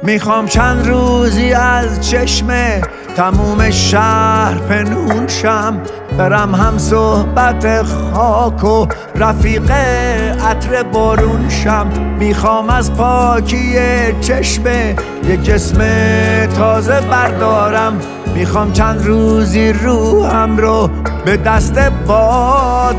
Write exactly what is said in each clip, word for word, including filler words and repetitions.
میخوام چند روزی از چشمه تموم شهر پنهون شم، برم هم صحبت خاک و رفیق عطر بارون شم. میخوام از پاکی چشمه یک جسم تازه بردارم، میخوام چند روزی روحم رو به دست باد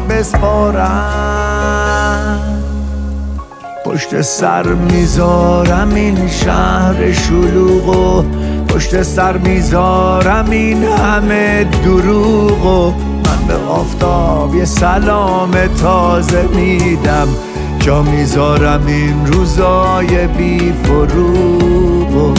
بسپارم. پشت سر میذارم این شهر شلوغو، پشت سر میذارم این همه دروغو. من به آفتاب یه سلام تازه میدم، جا میذارم این روزای بی فروغو.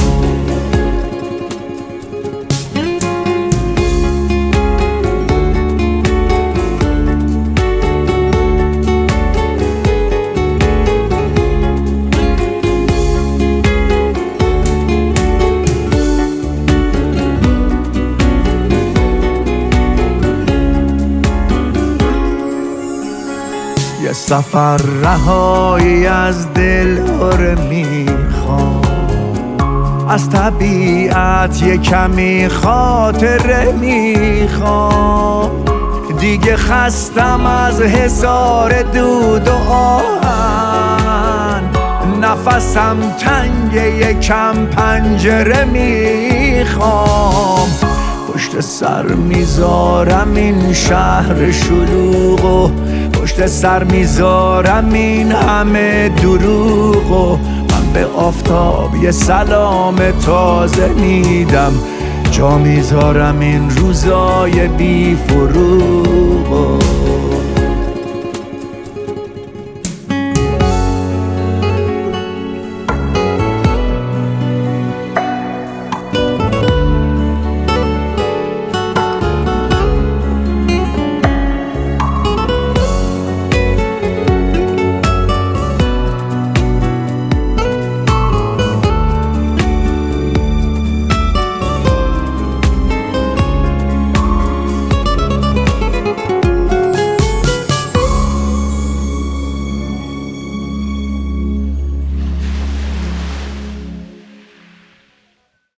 یه سفر رهایی از دل هره میخوام، از طبیعت یه کمی خاطره میخوام. دیگه خستم از حصار دود و آهن، نفسم تنگ یکم پنجره میخوام. پشت سر میذارم این شهر شلوغو، پشت سر میذارم این همه دروغو. من به آفتاب یه سلام تازه میدم، جا میذارم این روزای بی فروغو.